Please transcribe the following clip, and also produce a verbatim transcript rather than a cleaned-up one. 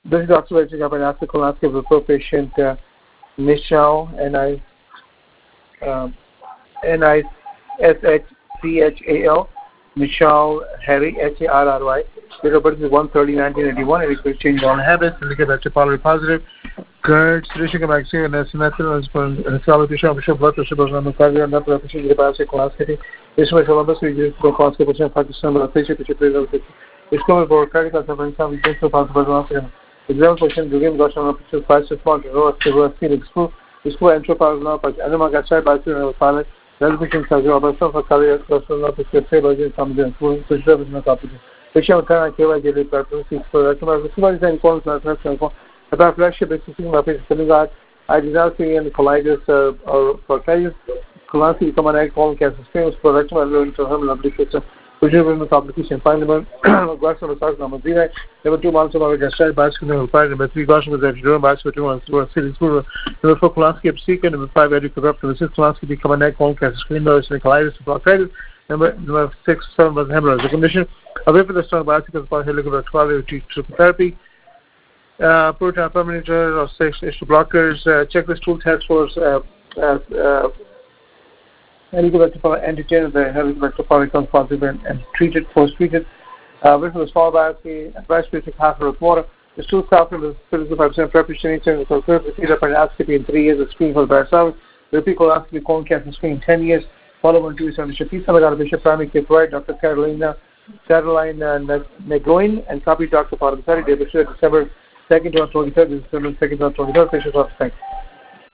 This is Doctor Vajik. I've been asked to colonoscopy with pro patient uh, Michelle, N I N I S H C H A L, Michelle Harry, H A R R Y. Date of birth is one thirty nineteen eighty-one. Any quick change on habits, indicate that you're positive. Current situation of vaccine and estimated as per establishment of bishop blood pressure was on the cardiac and upper efficiency of biopsy colonoscopy. This was one of us who used to colonoscopy and Pakistan, but I think it should be the it's coming for cardiac and upper efficiency. We just possible colonoscopy. Example question: Dugan got on picture five six one to row of Phoenix school. School enteroparasna, but animal got side by two pilot. Resolution surgery of a self cardiac cluster of the stabilization comes in full social business opportunity. Patient can I give a daily practice for recommend somebody saying calls not personal. About flagship existing my patient telling that I desire to see any colitis or proctitis, colonoscopy come on egg colon cancer screen for recommend learning to hermal application. Visual complication. Finally, glass of massage number zero. Number two months of our gastric bicycle required. Number three, gosh, with the durum bicycle two months to a city school. Number four, colonoscopy seeker. Number five, educated corrupt. Number six, colonoscopy become a neck colon cancer screen. Number seven, colitis and proctitis. Number number six, seven was hemorrhoids. The condition away from the strong bicycles for helicobacter therapy. Uh, proton permeator or six issue blockers. Uh, check this tool test for uh, uh, uh, helicobacter antigen, the helicobacter pylori positive and, and treated, post-treated. Uh, with the small biopsy, advice to take half of water. The stool softened with fifty-five percent preparation, with a repeat colonoscopy in three years, a screen for the bariatric, repeat colonoscopy, colon cancer screen in ten years, follow on two years on Bishop Pisa, Bishop Primary Care Provider, Doctor Carolina, Caroline uh, Negroin, and copy Doctor Parvati, December second to twenty-third, December second to twenty-third, patients off. Thanks.